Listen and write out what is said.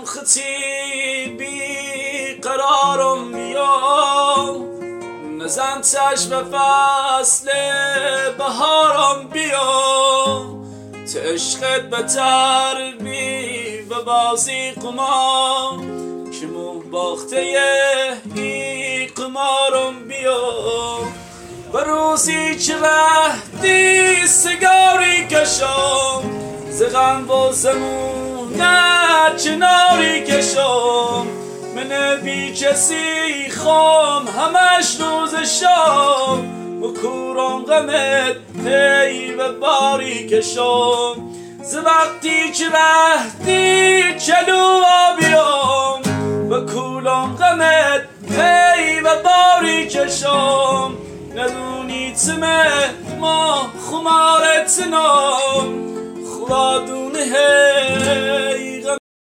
خطی بی قرارم بیا، نزن چشم فصل بهارم بیا. تو عشقت بتر بی و بازی قمار، که مو باخته ای قمارم بیا. و روزی که رهتی سیگاری کشم، ز غم و زمونه کناری کشم. من بی کسی خام همش روز شام، و کورم غمت هی به باری کشم. ز وقتی که رهتی چلو آبیام، و کولم غمت هی به باری کشم. ندونی تمه ما خمارت نام، خدا دونه هی